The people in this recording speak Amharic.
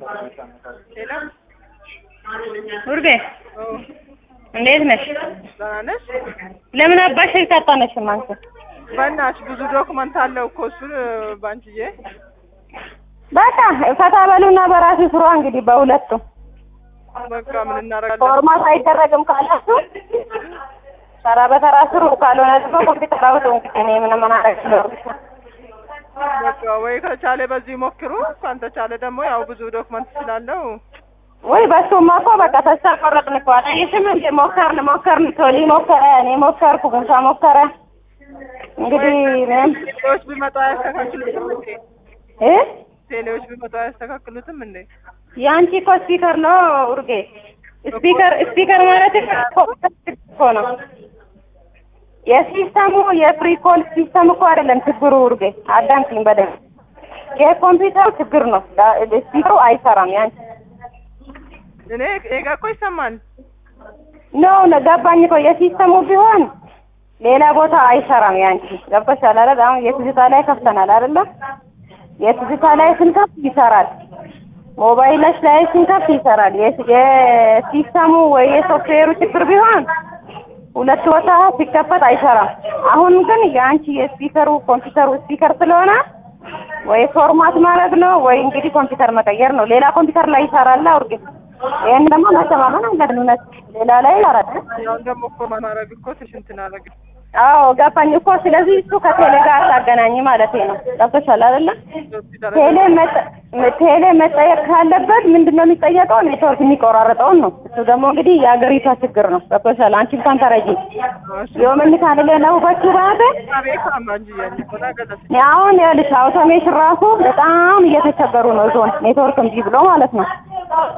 ሄሎ ኡርቤ እንዴት ነሽ? ደህና ነሽ? ለምን አባሽ ስልክ አታነሺም አንቺ? በእናትሽ ብዙ ዶክመንት አለው እኮ እሱን ባንቺዬ። በቃ ፈታ በሉና በራሱ ስሯ እንግዲህ በሁለቱ። በቃ ምን እናደርጋለን? ፎርማት አይደረግም ካላችሁ ተራ በተራ ስሩ፣ ካልሆነ ደግሞ ኮምፒውተር አውጡ። እኔ ምንም አናደርግም። በቃ ወይ ከቻለ በዚህ ሞክሩ፣ ካልተቻለ ደግሞ ያው ብዙ ዶክመንት ስላለው ወይ በሱማ እኮ በቃ ተስፋ ቆረጥን እኮ አላየሽም እንዴ? ሞከርን ቶሊ ሞከረ፣ እኔ ሞከርኩ፣ ጉንፋ ሞከረ። እንግዲህ ቴሌዎች ቢመጣ ያስተካክሉትም እንዴ? ቴሌዎች ቢመጣ ያስተካክሉትም እንዴ? ያንቺ እኮ ስፒከር ነው ኡርጌ። ስፒከር ማለት እኮ ነው። የሲስተሙ የፍሪኮል ሲስተም እኮ አይደለም ችግሩ ኡርጌ። አዳምጪኝ በደንብ። የኮምፒውተር ችግር ነው። ስፒከሩ አይሰራም ያንቺ። እኔ ጋር እኮ ይሰማል። ገባኝ እኮ የሲስተሙ ቢሆን ሌላ ቦታ አይሰራም ያንቺ። ገብቶሻል አይደል? አሁን የትዝታ ላይ ከፍተናል አይደል? የትዝታ ላይ ስንከፍት ይሰራል። ሞባይልሽ ላይ ስንከፍት ይሰራል። የሲስተሙ ወይ የሶፍትዌሩ ችግር ቢሆን ሁለት ቦታ ሲከፈት አይሰራም። አሁን ግን የአንቺ የስፒከሩ ኮምፒውተሩ ስፒከር ስለሆነ ወይ ፎርማት ማድረግ ነው ወይ እንግዲህ ኮምፒውተር መቀየር ነው። ሌላ ኮምፒውተር ላይ ይሰራል አውርቂ። ይሄን ደግሞ መተማመን አለብን። ሌላ ላይ ይሰራል። ያው ደግሞ ፎርማት ማድረግ እኮ ትንሽ እንትን አደረገ። አዎ ገባኝ እኮ። ስለዚህ እሱ ከቴሌ ጋር አታገናኝ ማለት ነው። ገብቶሻል አይደለ? ቴሌ መጠየቅ ካለበት ምንድነው የሚጠየቀው? ኔትወርክ የሚቆራረጠውን ነው። እሱ ደግሞ እንግዲህ የአገሪቷ ችግር ነው። ገብቶሻል? አንቺ እንኳን ተረጂ የምን ካለ ነው በችራተ አሁን ያልሽ አውቶሜሽን ራሱ በጣም እየተቸገሩ ነው። ዞን ኔትወርክ እምቢ ብሎ ማለት ነው።